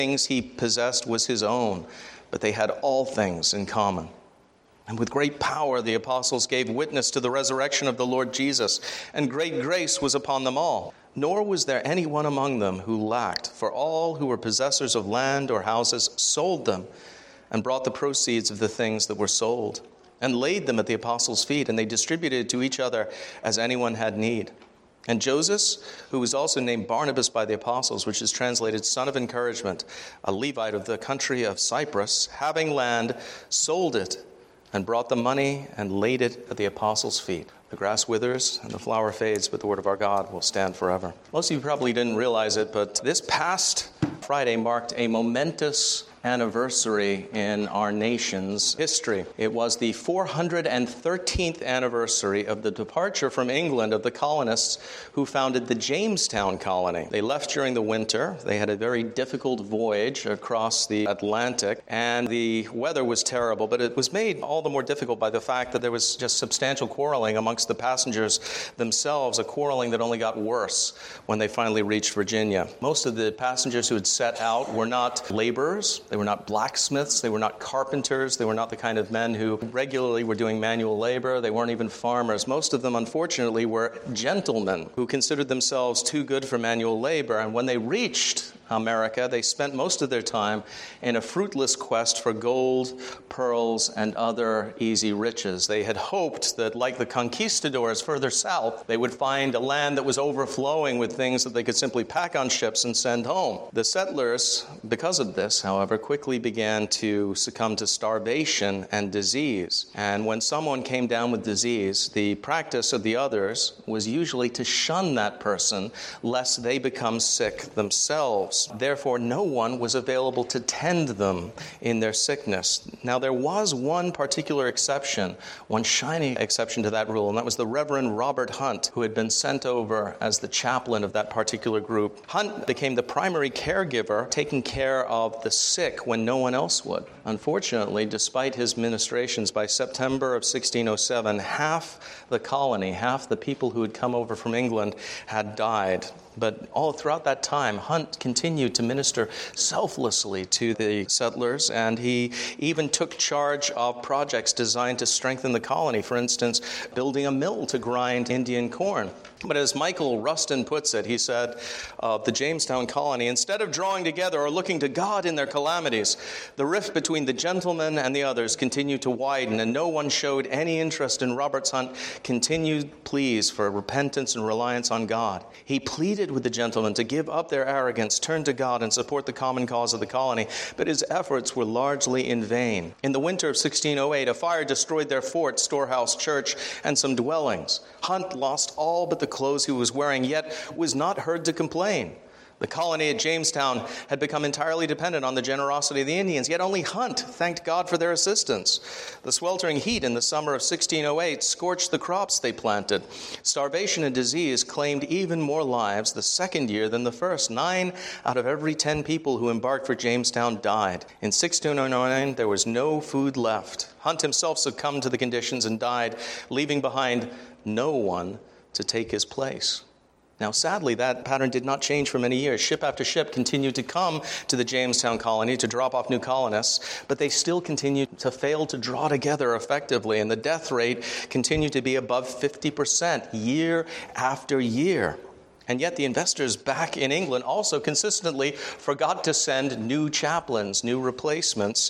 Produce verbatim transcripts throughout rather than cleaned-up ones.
things he possessed was his own, but they had all things in common. And with great power the apostles gave witness to the resurrection of the Lord Jesus, and great grace was upon them all. Nor was there anyone among them who lacked, for all who were possessors of land or houses sold them, and brought the proceeds of the things that were sold, and laid them at the apostles' feet, and they distributed to each other as anyone had need. And Joseph, who was also named Barnabas by the apostles, which is translated son of encouragement, a Levite of the country of Cyprus, having land, sold it, and brought the money and laid it at the apostles' feet. The grass withers and the flower fades, but the word of our God will stand forever. Most of you probably didn't realize it, but this past Friday marked a momentous anniversary in our nation's history. It was the four hundred thirteenth anniversary of the departure from England of the colonists who founded the Jamestown colony. They left during the winter. They had a very difficult voyage across the Atlantic, and the weather was terrible, but it was made all the more difficult by the fact that there was just substantial quarreling amongst the passengers themselves, a quarreling that only got worse when they finally reached Virginia. Most of the passengers who had set out were not laborers. They were not blacksmiths. They were not carpenters. They were not the kind of men who regularly were doing manual labor. They weren't even farmers. Most of them, unfortunately, were gentlemen who considered themselves too good for manual labor. And when they reached America, they spent most of their time in a fruitless quest for gold, pearls, and other easy riches. They had hoped that, like the conquistadors further south, they would find a land that was overflowing with things that they could simply pack on ships and send home. The settlers, because of this, however, quickly began to succumb to starvation and disease. And when someone came down with disease, the practice of the others was usually to shun that person lest they become sick themselves. Therefore, no one was available to tend them in their sickness. Now, there was one particular exception, one shining exception to that rule, and that was the Reverend Robert Hunt, who had been sent over as the chaplain of that particular group. Hunt became the primary caregiver, taking care of the sick when no one else would. Unfortunately, despite his ministrations, by September of sixteen oh seven, half the colony, half the people who had come over from England had died. But all throughout that time, Hunt continued to minister selflessly to the settlers, and he even took charge of projects designed to strengthen the colony. For instance, building a mill to grind Indian corn. But as Michael Rustin puts it, he said of the Jamestown colony, instead of drawing together or looking to God in their calamities, the rift between the gentlemen and the others continued to widen, and no one showed any interest in Robert's Hunt continued pleas for repentance and reliance on God. He pleaded with the gentlemen to give up their arrogance, turn to God, and support the common cause of the colony, but his efforts were largely in vain. In the winter of sixteen oh eight, a fire destroyed their fort, storehouse, church, and some dwellings. Hunt lost all but the clothes he was wearing, yet was not heard to complain. The colony at Jamestown had become entirely dependent on the generosity of the Indians, yet only Hunt thanked God for their assistance. The sweltering heat in the summer of sixteen oh eight scorched the crops they planted. Starvation and disease claimed even more lives the second year than the first. Nine out of every ten people who embarked for Jamestown died. In sixteen oh nine, there was no food left. Hunt himself succumbed to the conditions and died, leaving behind no one to take his place. Now, sadly, that pattern did not change for many years. Ship after ship continued to come to the Jamestown colony to drop off new colonists, but they still continued to fail to draw together effectively, and the death rate continued to be above fifty percent year after year. And yet the investors back in England also consistently forgot to send new chaplains, new replacements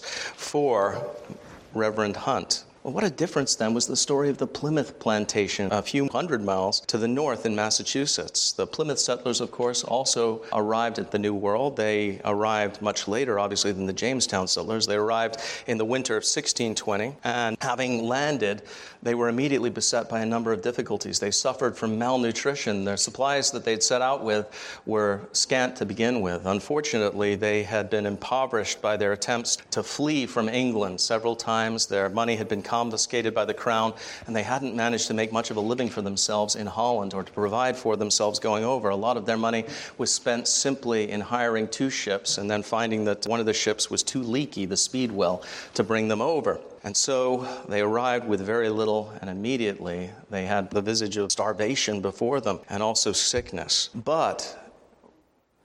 for Reverend Hunt. Well, what a difference then was the story of the Plymouth plantation a few hundred miles to the north in Massachusetts. The Plymouth settlers, of course, also arrived at the New World. They arrived much later, obviously, than the Jamestown settlers. They arrived in the winter of sixteen twenty, and having landed, they were immediately beset by a number of difficulties. They suffered from malnutrition. Their supplies that they'd set out with were scant to begin with. Unfortunately, they had been impoverished by their attempts to flee from England several times. Their money had been confiscated by the crown, and they hadn't managed to make much of a living for themselves in Holland or to provide for themselves going over. A lot of their money was spent simply in hiring two ships and then finding that one of the ships was too leaky, the Speedwell, to bring them over. And so they arrived with very little, and immediately they had the visage of starvation before them and also sickness. But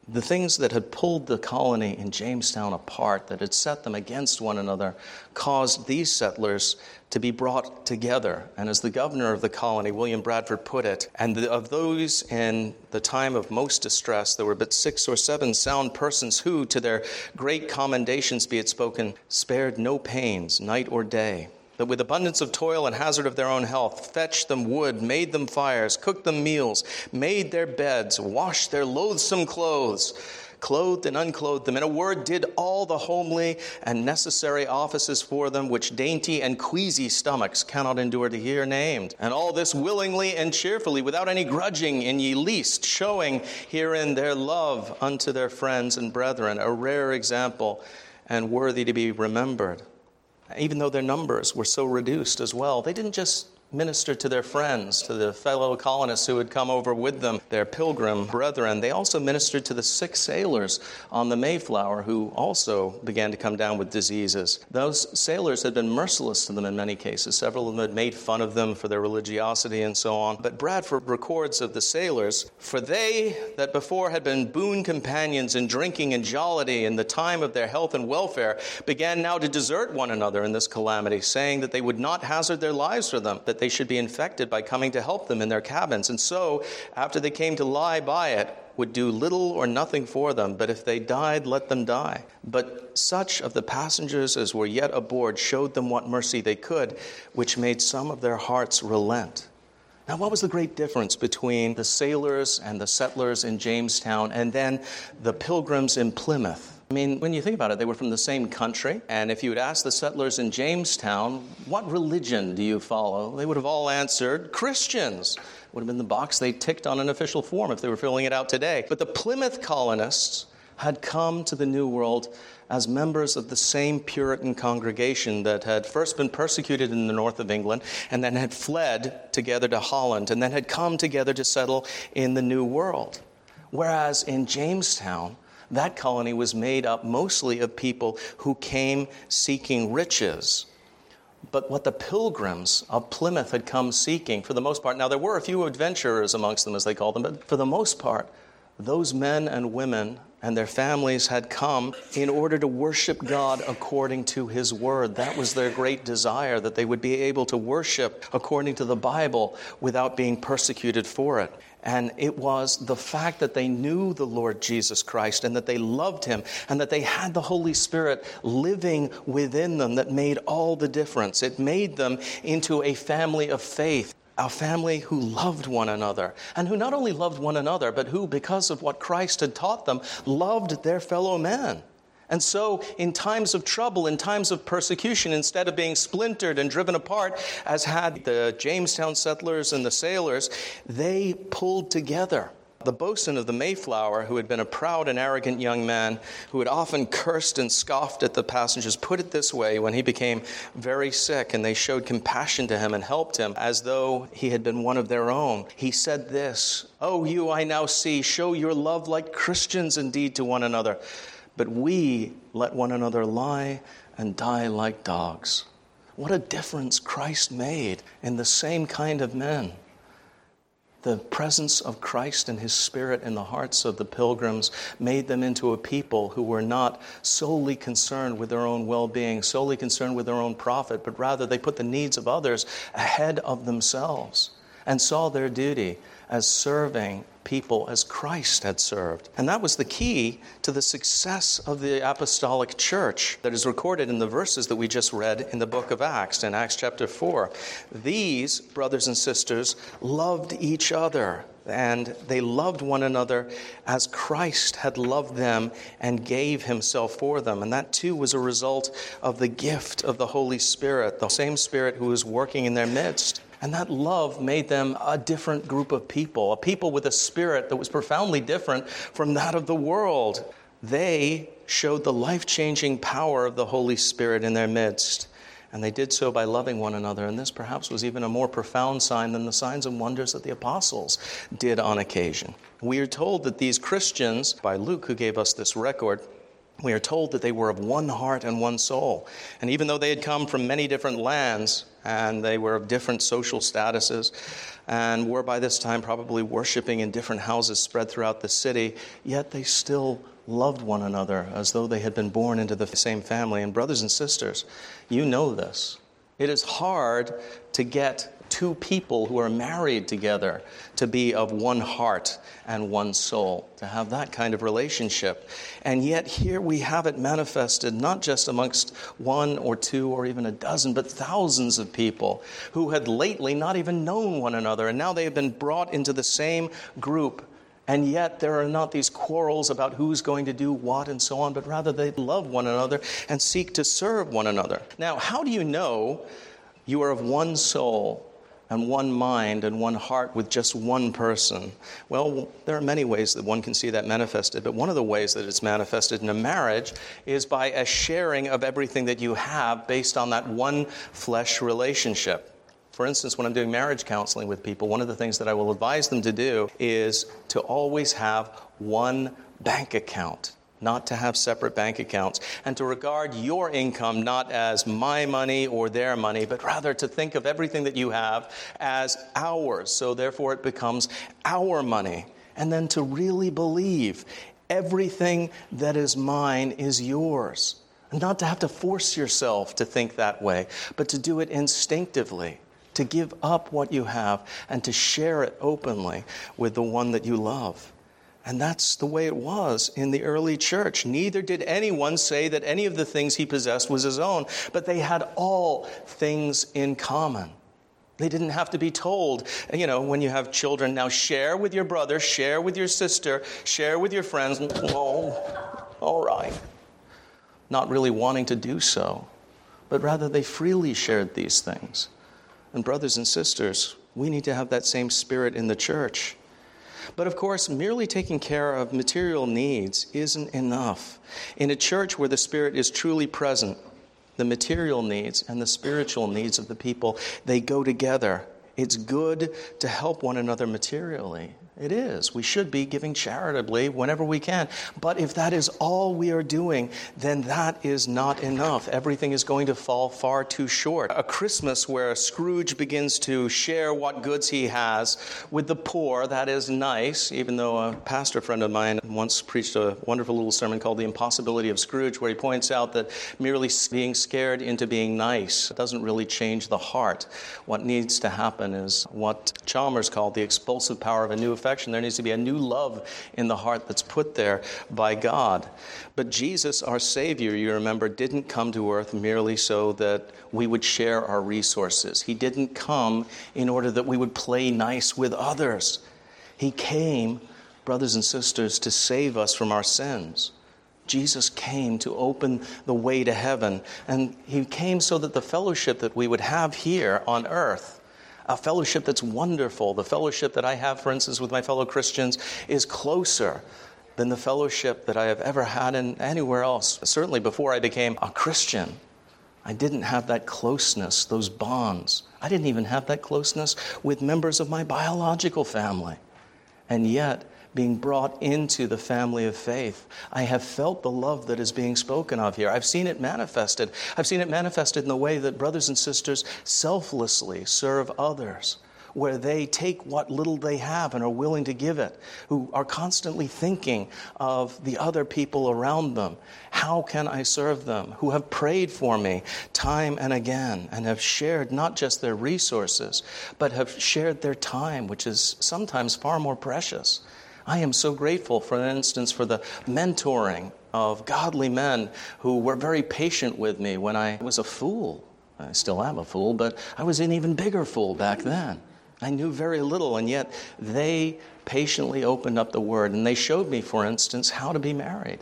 The things that had pulled the colony in Jamestown apart, that had set them against one another, caused these settlers to be brought together. And as the governor of the colony, William Bradford, put it, and the, of those in the time of most distress, there were but six or seven sound persons who, to their great commendations be it spoken, spared no pains, night or day, that with abundance of toil and hazard of their own health, fetched them wood, made them fires, cooked them meals, made their beds, washed their loathsome clothes, clothed and unclothed them. In a word, did all the homely and necessary offices for them, which dainty and queasy stomachs cannot endure to hear named. And all this willingly and cheerfully, without any grudging in ye least, showing herein their love unto their friends and brethren, a rare example and worthy to be remembered. Even though their numbers were so reduced as well, they didn't just minister to their friends, to the fellow colonists who had come over with them, their pilgrim brethren. They also ministered to the sick sailors on the Mayflower who also began to come down with diseases. Those sailors had been merciless to them in many cases. Several of them had made fun of them for their religiosity and so on. But Bradford records of the sailors, "For they that before had been boon companions in drinking and jollity in the time of their health and welfare began now to desert one another in this calamity, saying that they would not hazard their lives for them, that they should be infected by coming to help them in their cabins. And so, after they came to lie by it, would do little or nothing for them, but if they died, let them die. But such of the passengers as were yet aboard showed them what mercy they could, which made some of their hearts relent." Now, what was the great difference between the sailors and the settlers in Jamestown and then the pilgrims in Plymouth? I mean, when you think about it, they were from the same country. And if you would ask the settlers in Jamestown, what religion do you follow? They would have all answered, Christians. Would have been the box they ticked on an official form if they were filling it out today. But the Plymouth colonists had come to the New World as members of the same Puritan congregation that had first been persecuted in the north of England and then had fled together to Holland and then had come together to settle in the New World. Whereas in Jamestown, that colony was made up mostly of people who came seeking riches. But what the pilgrims of Plymouth had come seeking, for the most part, now there were a few adventurers amongst them, as they called them, but for the most part, those men and women and their families had come in order to worship God according to His Word. That was their great desire, that they would be able to worship according to the Bible without being persecuted for it. And it was the fact that they knew the Lord Jesus Christ and that they loved Him and that they had the Holy Spirit living within them that made all the difference. It made them into a family of faith, a family who loved one another, and who not only loved one another, but who, because of what Christ had taught them, loved their fellow men. And so, in times of trouble, in times of persecution, instead of being splintered and driven apart, as had the Jamestown settlers and the sailors, they pulled together. The boatswain of the Mayflower, who had been a proud and arrogant young man, who had often cursed and scoffed at the passengers, put it this way when he became very sick and they showed compassion to him and helped him as though he had been one of their own. He said this, "Oh, you I now see, show your love like Christians indeed to one another. But we let one another lie and die like dogs." What a difference Christ made in the same kind of men. The presence of Christ and His Spirit in the hearts of the pilgrims made them into a people who were not solely concerned with their own well-being, solely concerned with their own profit, but rather they put the needs of others ahead of themselves and saw their duty as serving people as Christ had served. And that was the key to the success of the apostolic church that is recorded in the verses that we just read in the book of Acts, in Acts chapter four. These brothers and sisters loved each other, and they loved one another as Christ had loved them and gave Himself for them. And that too was a result of the gift of the Holy Spirit, the same Spirit who was working in their midst. And that love made them a different group of people, a people with a spirit that was profoundly different from that of the world. They showed the life-changing power of the Holy Spirit in their midst, and they did so by loving one another. And this perhaps was even a more profound sign than the signs and wonders that the apostles did on occasion. We are told that these Christians, by Luke, who gave us this record, We are told that they were of one heart and one soul. And even though they had come from many different lands, and they were of different social statuses, and were by this time probably worshiping in different houses spread throughout the city, yet they still loved one another as though they had been born into the same family. And brothers and sisters, you know this. It is hard to get two people who are married together to be of one heart and one soul, to have that kind of relationship. And yet here we have it manifested not just amongst one or two or even a dozen, but thousands of people who had lately not even known one another, and now they have been brought into the same group. And yet there are not these quarrels about who's going to do what and so on, but rather they love one another and seek to serve one another. Now, how do you know you are of one soul and one mind and one heart with just one person? Well, there are many ways that one can see that manifested, but one of the ways that it's manifested in a marriage is by a sharing of everything that you have based on that one flesh relationship. For instance, when I'm doing marriage counseling with people, one of the things that I will advise them to do is to always have one bank account. Not to have separate bank accounts, and to regard your income not as my money or their money, but rather to think of everything that you have as ours. So therefore it becomes our money. And then to really believe everything that is mine is yours. And not to have to force yourself to think that way, but to do it instinctively. To give up what you have and to share it openly with the one that you love. And that's the way it was in the early church. Neither did anyone say that any of the things he possessed was his own, but they had all things in common. They didn't have to be told, you know, when you have children, now share with your brother, share with your sister, share with your friends. Oh, all right. Not really wanting to do so, but rather they freely shared these things. And brothers and sisters, we need to have that same spirit in the church. But of course, merely taking care of material needs isn't enough. In a church where the Spirit is truly present, the material needs and the spiritual needs of the people, they go together. It's good to help one another materially. It is. We should be giving charitably whenever we can. But if that is all we are doing, then that is not enough. Everything is going to fall far too short. A Christmas where Scrooge begins to share what goods he has with the poor, that is nice, even though a pastor friend of mine once preached a wonderful little sermon called The Impossibility of Scrooge, where he points out that merely being scared into being nice doesn't really change the heart. What needs to happen is what Chalmers called the expulsive power of a new affection. There needs to be a new love in the heart that's put there by God. But Jesus, our Savior, you remember, didn't come to earth merely so that we would share our resources. He didn't come in order that we would play nice with others. He came, brothers and sisters, to save us from our sins. Jesus came to open the way to heaven, and he came so that the fellowship that we would have here on earth, a fellowship that's wonderful, the fellowship that I have, for instance, with my fellow Christians, is closer than the fellowship that I have ever had in anywhere else. Certainly before I became a Christian, I didn't have that closeness, those bonds. I didn't even have that closeness with members of my biological family. And yet, being brought into the family of faith, I have felt the love that is being spoken of here. I've seen it manifested. I've seen it manifested in the way that brothers and sisters selflessly serve others, where they take what little they have and are willing to give it, who are constantly thinking of the other people around them. How can I serve them? Who have prayed for me time and again and have shared not just their resources, but have shared their time, which is sometimes far more precious. I am so grateful, for instance, for the mentoring of godly men who were very patient with me when I was a fool. I still am a fool, but I was an even bigger fool back then. I knew very little, and yet they patiently opened up the Word, and they showed me, for instance, how to be married.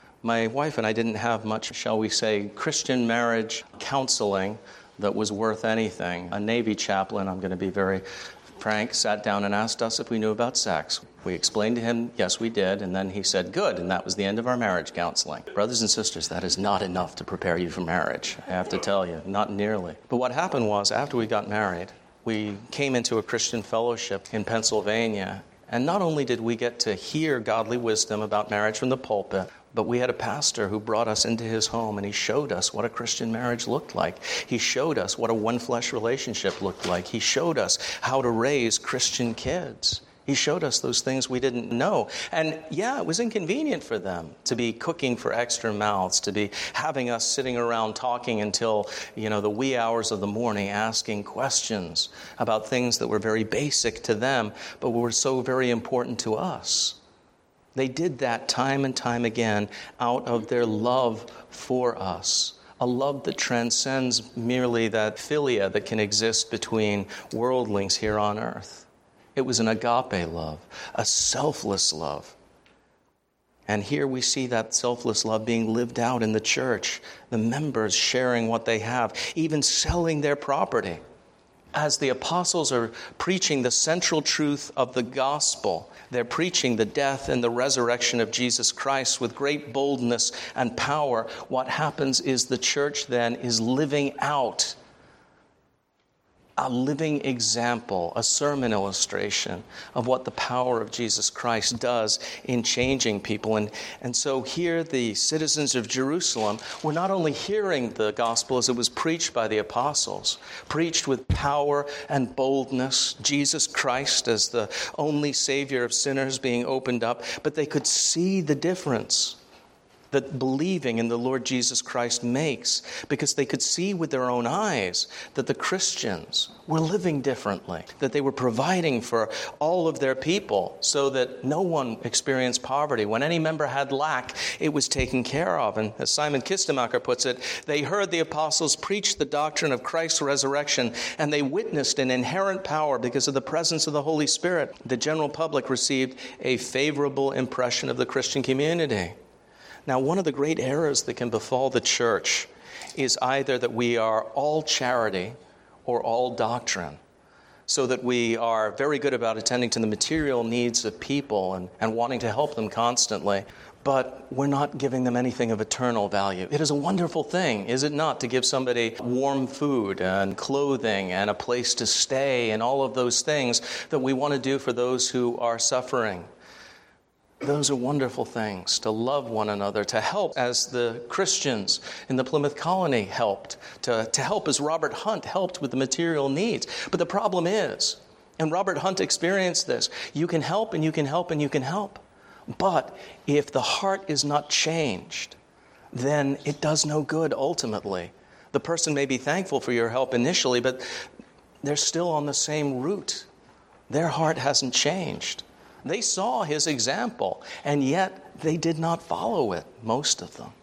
My wife and I didn't have much, shall we say, Christian marriage counseling that was worth anything. A Navy chaplain, I'm going to be very frank, sat down and asked us if we knew about sex. We explained to him, yes, we did, and then he said, good, and that was the end of our marriage counseling. Brothers and sisters, that is not enough to prepare you for marriage, I have to tell you, not nearly. But what happened was, after we got married, we came into a Christian fellowship in Pennsylvania, and not only did we get to hear godly wisdom about marriage from the pulpit, But we had a pastor who brought us into his home, and he showed us what a Christian marriage looked like. He showed us what a one-flesh relationship looked like. He showed us how to raise Christian kids. He showed us those things we didn't know. And yeah, it was inconvenient for them to be cooking for extra mouths, to be having us sitting around talking until, you know, the wee hours of the morning, asking questions about things that were very basic to them, but were so very important to us. They did that time and time again out of their love for us. A love that transcends merely that philia that can exist between worldlings here on earth. It was an agape love, a selfless love. And here we see that selfless love being lived out in the church, the members sharing what they have, even selling their property. As the apostles are preaching the central truth of the gospel, they're preaching the death and the resurrection of Jesus Christ with great boldness and power. What happens is the church then is living out a living example, a sermon illustration of what the power of Jesus Christ does in changing people. And, and so here the citizens of Jerusalem were not only hearing the gospel as it was preached by the apostles, preached with power and boldness, Jesus Christ as the only Savior of sinners being opened up, but they could see the difference that believing in the Lord Jesus Christ makes, because they could see with their own eyes that the Christians were living differently, that they were providing for all of their people so that no one experienced poverty. When any member had lack, it was taken care of. And as Simon Kistemacher puts it, they heard the apostles preach the doctrine of Christ's resurrection, and they witnessed an inherent power because of the presence of the Holy Spirit. The general public received a favorable impression of the Christian community. Now, one of the great errors that can befall the church is either that we are all charity or all doctrine, so that we are very good about attending to the material needs of people and, and wanting to help them constantly, but we're not giving them anything of eternal value. It is a wonderful thing, is it not, to give somebody warm food and clothing and a place to stay and all of those things that we want to do for those who are suffering. Those are wonderful things, to love one another, to help as the Christians in the Plymouth colony helped, to, to help as Robert Hunt helped with the material needs. But the problem is, and Robert Hunt experienced this, you can help and you can help and you can help. But if the heart is not changed, then it does no good ultimately. The person may be thankful for your help initially, but they're still on the same route. Their heart hasn't changed. They saw his example, and yet they did not follow it, most of them.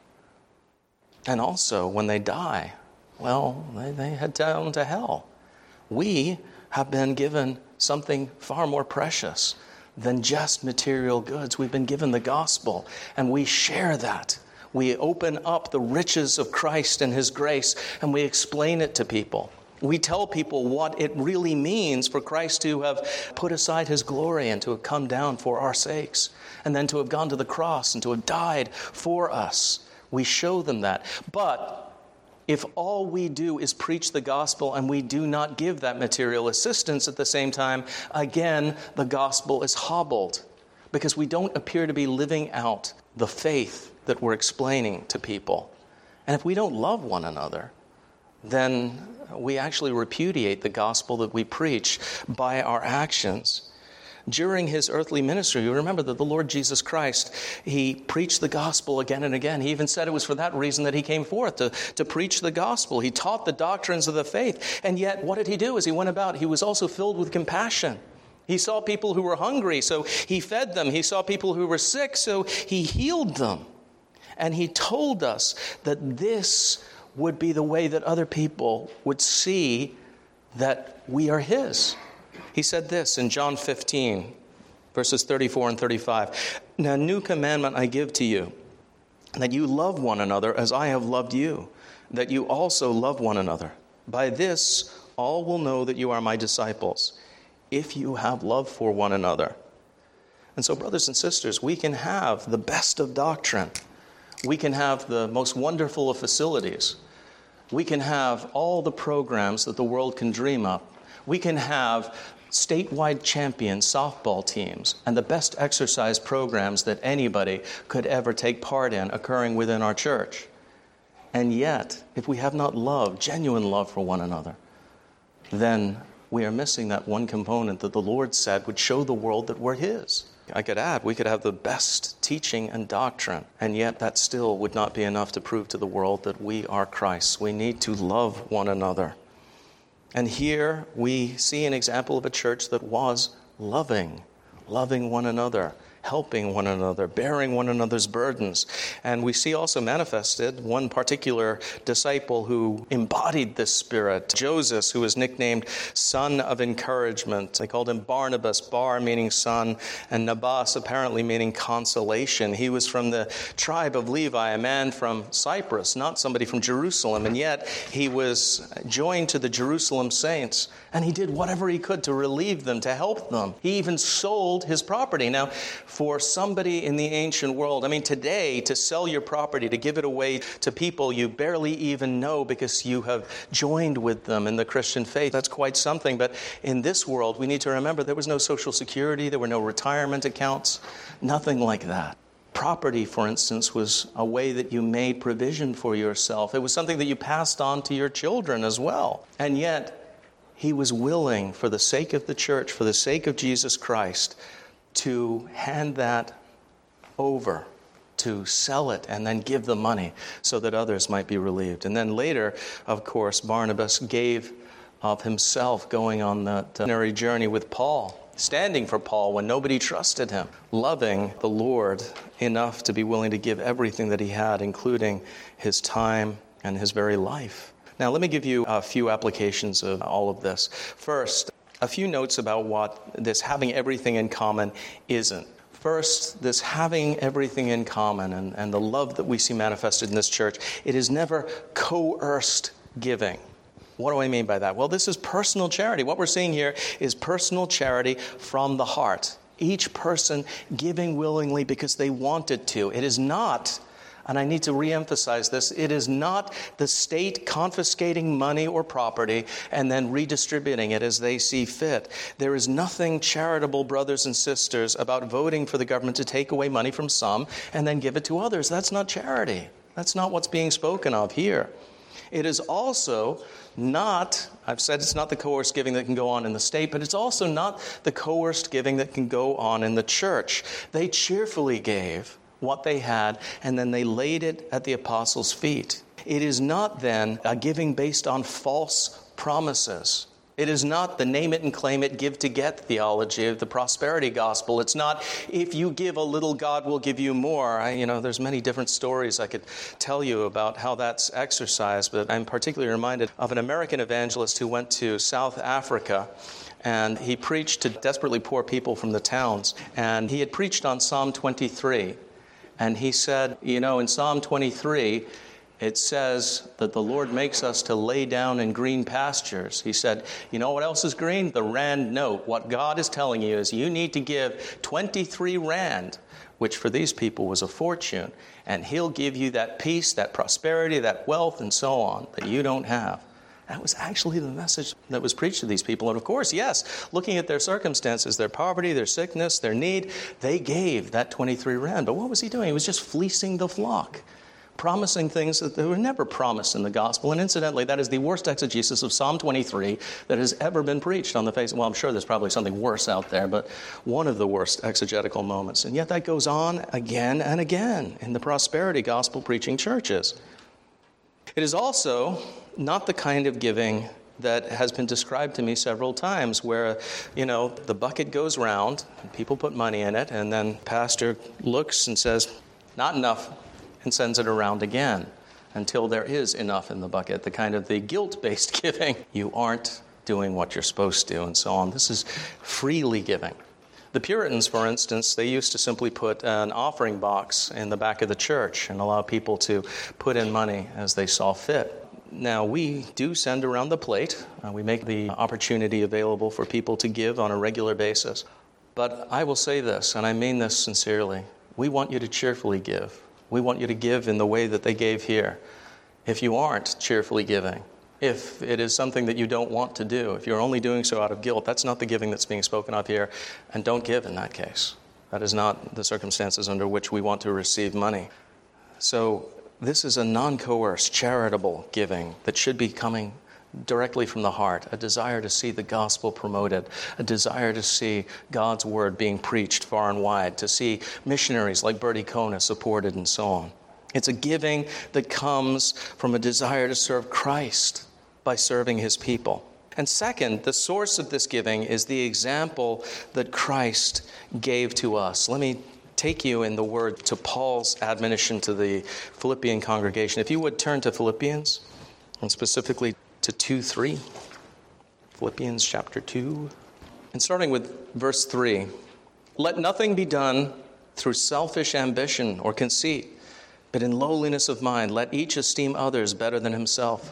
And also, when they die, well, they, they head down to hell. We have been given something far more precious than just material goods. We've been given the gospel, and we share that. We open up the riches of Christ and his grace, and we explain it to people. We tell people what it really means for Christ to have put aside his glory and to have come down for our sakes, and then to have gone to the cross and to have died for us. We show them that. But if all we do is preach the gospel and we do not give that material assistance at the same time, again, the gospel is hobbled because we don't appear to be living out the faith that we're explaining to people. And if we don't love one another, then we actually repudiate the gospel that we preach by our actions. During his earthly ministry, you remember that the Lord Jesus Christ, he preached the gospel again and again. He even said it was for that reason that he came forth, to, to preach the gospel. He taught the doctrines of the faith. And yet, what did he do as he went about? He was also filled with compassion. He saw people who were hungry, so he fed them. He saw people who were sick, so he healed them. And he told us that this would be the way that other people would see that we are his. He said this in John fifteen, verses thirty-four and thirty-five. Now, new commandment I give to you, that you love one another as I have loved you, that you also love one another. By this, all will know that you are my disciples, if you have love for one another. And so, brothers and sisters, we can have the best of doctrine. We can have the most wonderful of facilities. We can have all the programs that the world can dream up. We can have statewide champion softball teams, and the best exercise programs that anybody could ever take part in occurring within our church. And yet, if we have not love, genuine love for one another, then we are missing that one component that the Lord said would show the world that we're His. I could add, we could have the best teaching and doctrine, and yet that still would not be enough to prove to the world that we are Christ's. We need to love one another. And here we see an example of a church that was loving, loving one another, helping one another, bearing one another's burdens. And we see also manifested one particular disciple who embodied this spirit, Joseph, who was nicknamed Son of Encouragement. They called him Barnabas, Bar meaning son, and Nabas apparently meaning consolation. He was from the tribe of Levi, a man from Cyprus, not somebody from Jerusalem, and yet he was joined to the Jerusalem saints, and he did whatever he could to relieve them, to help them. He even sold his property. Now, for somebody in the ancient world, I mean, today, to sell your property, to give it away to people you barely even know because you have joined with them in the Christian faith, that's quite something. But in this world, we need to remember there was no Social Security, there were no retirement accounts, nothing like that. Property, for instance, was a way that you made provision for yourself. It was something that you passed on to your children as well. And yet, he was willing, for the sake of the church, for the sake of Jesus Christ, to hand that over, to sell it, and then give the money so that others might be relieved. And then later, of course, Barnabas gave of himself going on that missionary journey with Paul, standing for Paul when nobody trusted him, loving the Lord enough to be willing to give everything that he had, including his time and his very life. Now, let me give you a few applications of all of this. First, a few notes about what this having everything in common isn't. First, this having everything in common and, and the love that we see manifested in this church, it is never coerced giving. What do I mean by that? Well, this is personal charity. What we're seeing here is personal charity from the heart. Each person giving willingly because they wanted to. It is not, and I need to reemphasize this, it is not the state confiscating money or property and then redistributing it as they see fit. There is nothing charitable, brothers and sisters, about voting for the government to take away money from some and then give it to others. That's not charity. That's not what's being spoken of here. It is also not, I've said it's not the coerced giving that can go on in the state, but it's also not the coerced giving that can go on in the church. They cheerfully gave what they had, and then they laid it at the apostles' feet. It is not then a giving based on false promises. It is not the name it and claim it, give to get theology of the prosperity gospel. It's not, if you give a little, God will give you more. I, you know, there's many different stories I could tell you about how that's exercised, but I'm particularly reminded of an American evangelist who went to South Africa, and he preached to desperately poor people from the towns, and he had preached on Psalm twenty-three. And he said, you know, in Psalm twenty-three, it says that the Lord makes us to lay down in green pastures. He said, you know what else is green? The rand note. What God is telling you is you need to give twenty-three rand, which for these people was a fortune, and He'll give you that peace, that prosperity, that wealth, and so on that you don't have. That was actually the message that was preached to these people. And of course, yes, looking at their circumstances, their poverty, their sickness, their need, they gave that twenty-three rand. But what was he doing? He was just fleecing the flock, promising things that they were never promised in the gospel. And incidentally, that is the worst exegesis of Psalm twenty-three that has ever been preached on the face. Well, I'm sure there's probably something worse out there, but one of the worst exegetical moments. And yet that goes on again and again in the prosperity gospel preaching churches. It is also not the kind of giving that has been described to me several times where, you know, the bucket goes round, and people put money in it, and then pastor looks and says, not enough, and sends it around again until there is enough in the bucket, the kind of the guilt-based giving. You aren't doing what you're supposed to, and so on. This is freely giving. The Puritans, for instance, they used to simply put an offering box in the back of the church and allow people to put in money as they saw fit. Now, we do send around the plate. Uh, we make the opportunity available for people to give on a regular basis. But I will say this, and I mean this sincerely. We want you to cheerfully give. We want you to give in the way that they gave here. If you aren't cheerfully giving, If it is something that you don't want to do, if you're only doing so out of guilt, that's not the giving that's being spoken of here, and don't give in that case. That is not the circumstances under which we want to receive money. So this is a non-coerced, charitable giving that should be coming directly from the heart, a desire to see the gospel promoted, a desire to see God's word being preached far and wide, to see missionaries like Bertie Kona supported and so on. It's a giving that comes from a desire to serve Christ by serving his people. And second, the source of this giving is the example that Christ gave to us. Let me take you in the word to Paul's admonition to the Philippian congregation. If you would turn to Philippians, and specifically to two three. Philippians chapter two. And starting with verse three. Let nothing be done through selfish ambition or conceit, but in lowliness of mind, let each esteem others better than himself.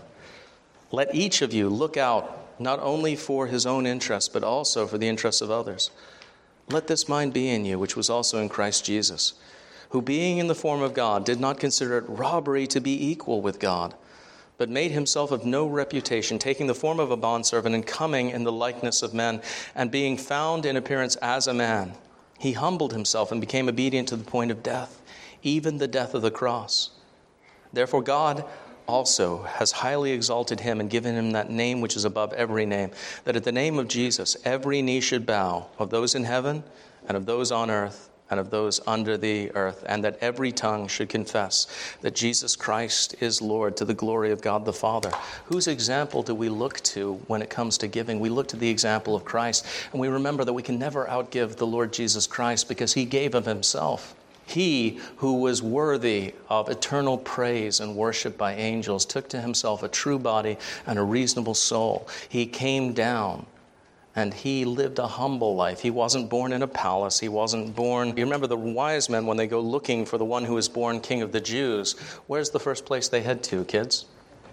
Let each of you look out not only for his own interests, but also for the interests of others. Let this mind be in you, which was also in Christ Jesus, who being in the form of God, did not consider it robbery to be equal with God, but made himself of no reputation, taking the form of a bondservant and coming in the likeness of men, and being found in appearance as a man, he humbled himself and became obedient to the point of death, even the death of the cross. Therefore God also has highly exalted him and given him that name which is above every name, that at the name of Jesus every knee should bow, of those in heaven and of those on earth and of those under the earth, and that every tongue should confess that Jesus Christ is Lord, to the glory of God the Father. Whose example do we look to when it comes to giving? We look to the example of Christ, and we remember that we can never outgive the Lord Jesus Christ because he gave of himself. He who was worthy of eternal praise and worship by angels took to himself a true body and a reasonable soul. He came down and he lived a humble life. He wasn't born in a palace. He wasn't born... You remember the wise men, when they go looking for the one who was born king of the Jews, where's the first place they head to, kids?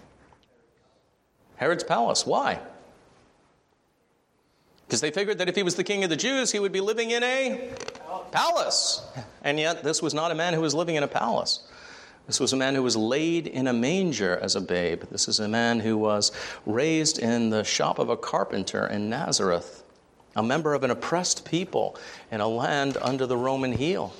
Herod's palace. Why? Because they figured that if he was the king of the Jews, he would be living in a palace. And yet this was not a man who was living in a palace. This was a man who was laid in a manger as a babe. This is a man who was raised in the shop of a carpenter in Nazareth, a member of an oppressed people in a land under the Roman heel.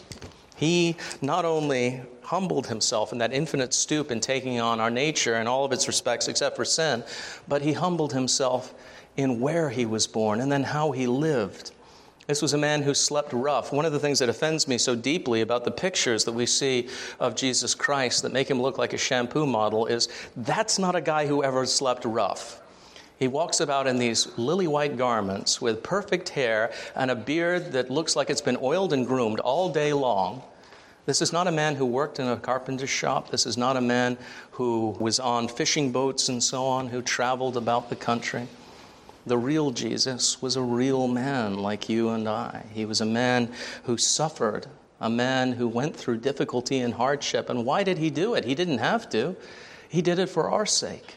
He not only humbled himself in that infinite stoop in taking on our nature in all of its respects except for sin, but he humbled himself in where he was born and then how he lived. This was a man who slept rough. One of the things that offends me so deeply about the pictures that we see of Jesus Christ that make him look like a shampoo model is that's not a guy who ever slept rough. He walks about in these lily-white garments with perfect hair and a beard that looks like it's been oiled and groomed all day long. This is not a man who worked in a carpenter's shop. This is not a man who was on fishing boats and so on, who traveled about the country. The real Jesus was a real man like you and I. He was a man who suffered, a man who went through difficulty and hardship. And why did he do it? He didn't have to. He did it for our sake.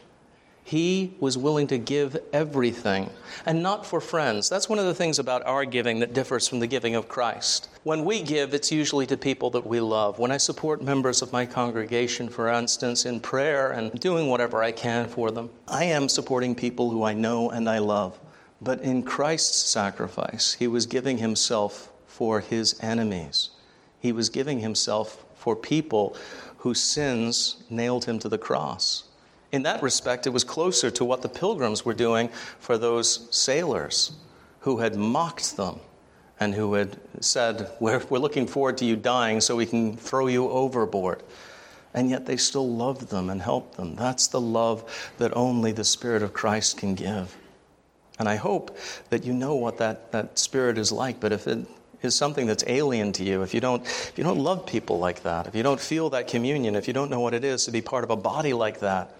He was willing to give everything, and not for friends. That's one of the things about our giving that differs from the giving of Christ. When we give, it's usually to people that we love. When I support members of my congregation, for instance, in prayer and doing whatever I can for them, I am supporting people who I know and I love. But in Christ's sacrifice, he was giving himself for his enemies. He was giving himself for people whose sins nailed him to the cross. In that respect, it was closer to what the pilgrims were doing for those sailors who had mocked them and who had said, we're, we're looking forward to you dying so we can throw you overboard. And yet they still loved them and helped them. That's the love that only the Spirit of Christ can give. And I hope that you know what that, that Spirit is like. But if it is something that's alien to you, if you don't if you don't love people like that, if you don't feel that communion, if you don't know what it is to be part of a body like that,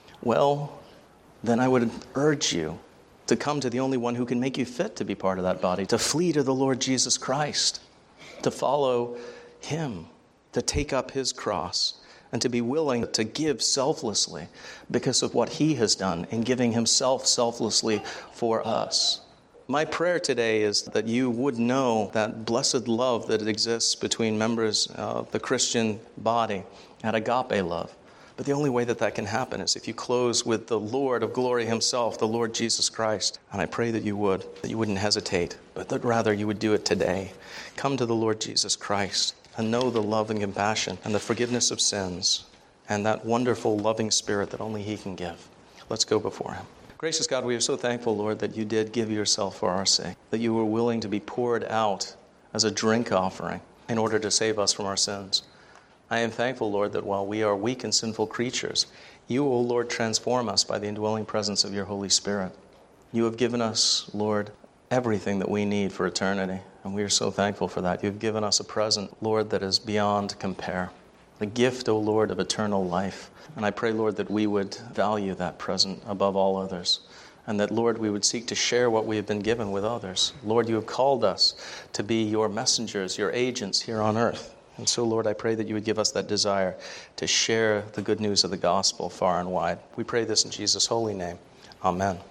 well, then I would urge you to come to the only one who can make you fit to be part of that body, to flee to the Lord Jesus Christ, to follow him, to take up his cross, and to be willing to give selflessly because of what he has done in giving himself selflessly for us. My prayer today is that you would know that blessed love that exists between members of the Christian body, that agape love. But the only way that that can happen is if you close with the Lord of glory himself, the Lord Jesus Christ. And I pray that you would, that you wouldn't hesitate, but that rather you would do it today. Come to the Lord Jesus Christ and know the love and compassion and the forgiveness of sins and that wonderful, loving spirit that only he can give. Let's go before him. Gracious God, we are so thankful, Lord, that you did give yourself for our sake, that you were willing to be poured out as a drink offering in order to save us from our sins. I am thankful, Lord, that while we are weak and sinful creatures, you, O Lord, transform us by the indwelling presence of your Holy Spirit. You have given us, Lord, everything that we need for eternity, and we are so thankful for that. You've given us a present, Lord, that is beyond compare, the gift, O Lord, of eternal life. And I pray, Lord, that we would value that present above all others, and that, Lord, we would seek to share what we have been given with others. Lord, you have called us to be your messengers, your agents here on earth. And so, Lord, I pray that you would give us that desire to share the good news of the gospel far and wide. We pray this in Jesus' holy name. Amen.